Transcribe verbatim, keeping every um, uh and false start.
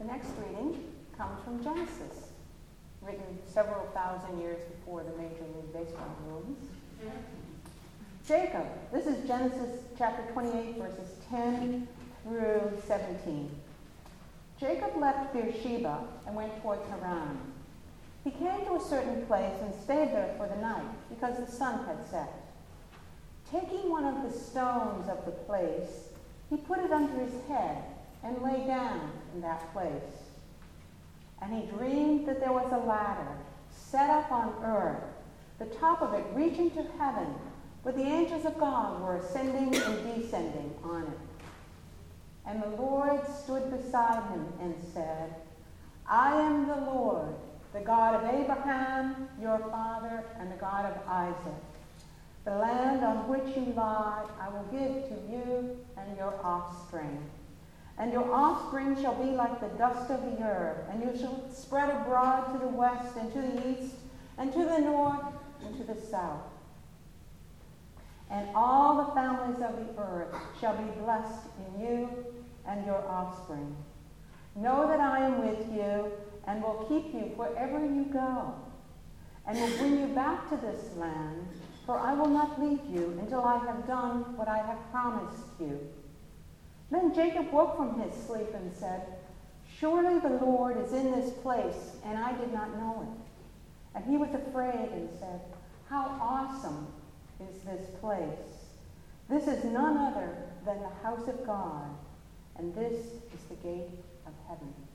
The next reading comes from Genesis, written several thousand years before the Major League Baseball rules. Jacob, this is Genesis chapter twenty-eight, verses ten through seventeen. Jacob left Beersheba and went towards Haran. He came to a certain place and stayed there for the night, because the sun had set. Taking one of the stones of the place, he put it under his head and lay down in that place. And he dreamed that there was a ladder set up on earth, the top of it reaching to heaven, where the angels of God were ascending and descending on it. And the Lord stood beside him and said, I am the Lord, the God of Abraham, your father, and the God of Isaac. The land on which you lie I will give to you and your offspring. And your offspring shall be like the dust of the earth, and you shall spread abroad to the west and to the east and to the north and to the south. And all the families of the earth shall be blessed in you and your offspring. Know that I am with you and will keep you wherever you go, and will bring you back to this land, for I will not leave you until I have done what I have promised you. Then Jacob woke from his sleep and said, Surely the Lord is in this place, and I did not know it. And he was afraid and said, How awesome is this place! This is none other than the house of God, and this is the gate of heaven.